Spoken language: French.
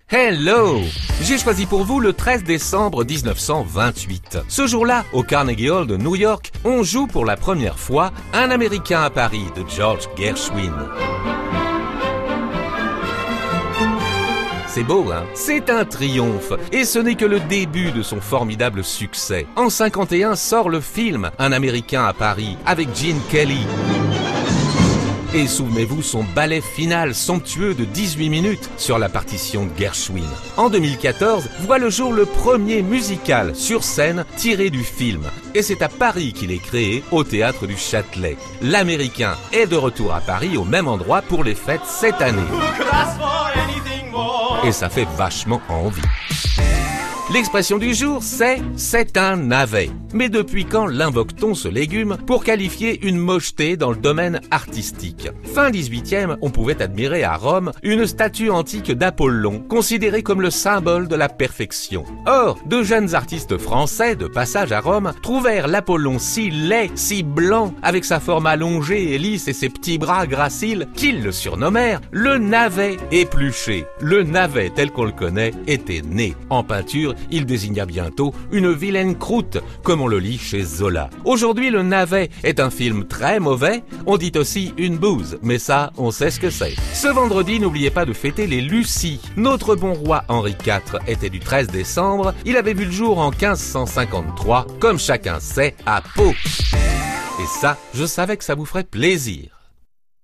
Hello! J'ai choisi pour vous le 13 décembre 1928. Ce jour-là, au Carnegie Hall de New York, on joue pour la première fois Un Américain à Paris de George Gershwin. C'est beau, hein? C'est un triomphe. Et ce n'est que le début de son formidable succès. En 51 sort le film Un Américain à Paris avec Gene Kelly. Et souvenez-vous son ballet final somptueux de 18 minutes sur la partition de Gershwin. En 2014, voit le jour le premier musical sur scène tiré du film. Et c'est à Paris qu'il est créé, au Théâtre du Châtelet. L'Américain est de retour à Paris au même endroit pour les fêtes cette année. Et ça fait vachement envie. L'expression du jour, c'est un navet. Mais depuis quand l'invoque-t-on ce légume pour qualifier une mocheté dans le domaine artistique? Fin 18e, on pouvait admirer à Rome une statue antique d'Apollon, considérée comme le symbole de la perfection. Or, deux jeunes artistes français de passage à Rome trouvèrent l'Apollon si laid, si blanc, avec sa forme allongée et lisse et ses petits bras graciles, qu'ils le surnommèrent le navet épluché. Le navet tel qu'on le connaît était né. En peinture, il désigna bientôt une vilaine croûte, comme on le lit chez Zola. Aujourd'hui, Le Navet est un film très mauvais. On dit aussi une bouse, mais ça, on sait ce que c'est. Ce vendredi, n'oubliez pas de fêter les Lucies. Notre bon roi Henri IV était du 13 décembre. Il avait vu le jour en 1553, comme chacun sait, à Pau. Et ça, je savais que ça vous ferait plaisir.